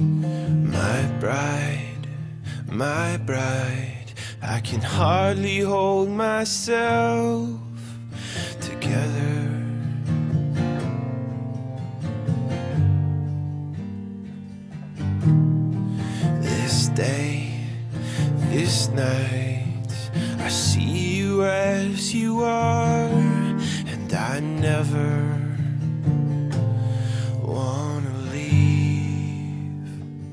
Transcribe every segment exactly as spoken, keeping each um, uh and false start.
My bride, my bride, I can hardly hold myself together. This day, this night, I see you as you are, and I never wanna leave.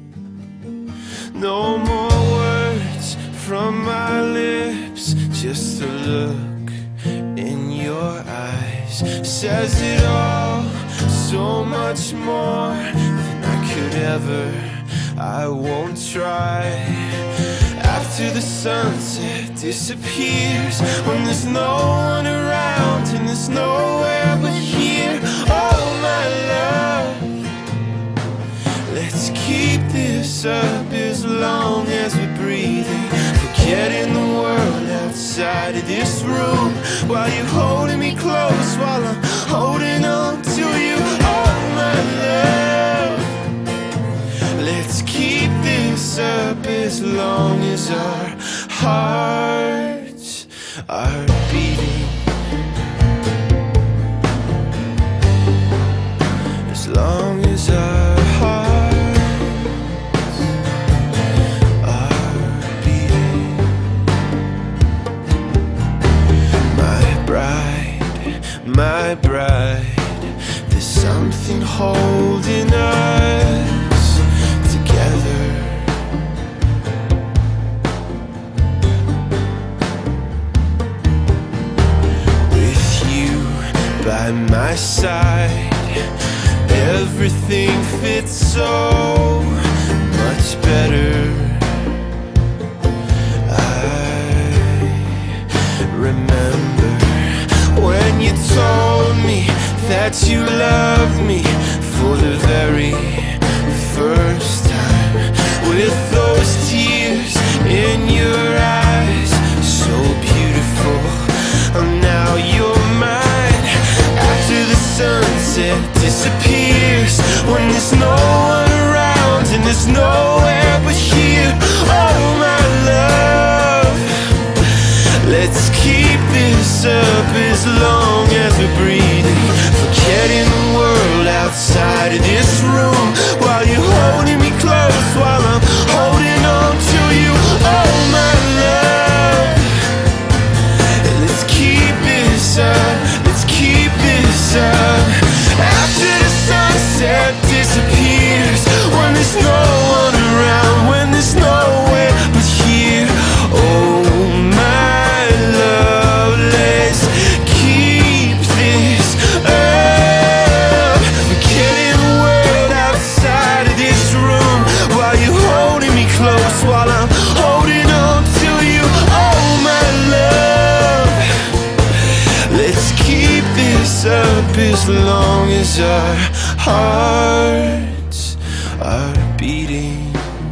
No more words from my lips, just a look in your eyes says it all, so much more than I could ever. I won't try. After the sunset disappears, when there's no one around and there's nowhere but here. Oh my love, let's keep this up as long as we're breathing, forgetting the world outside of this room, while you're holding me close, while I'm holding on to you. Oh my love, let's keep this up as long as our hearts are beating. As long as our hearts are beating. My bride, my bride, there's something holding us together. With you by my side, everything fits so much better. I remember when you told me that you loved me for the very first time, with those tears in your eyes, so beautiful. Oh, now you're mine. After the sunset disappears, when there's no one around and there's nowhere but here. Oh my love, let's keep this up as long as we're breathing, forgetting the world outside of this room, while you're holding me close, while I'm holding on to you. Oh my love, let's keep this up, let's keep this up. After the sunset disappears, when there's no one around, when there's nowhere but here. Oh my love, let's keep this up, forgetting the world outside of this room, while you're holding me close, while I'm holding on to you. Oh my love, let's keep this up as long as our hearts are beating.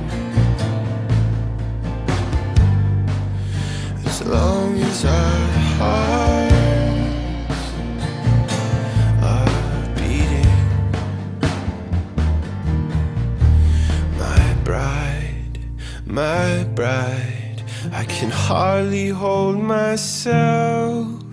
As long as our hearts are beating. My bride, my bride, I can hardly hold myself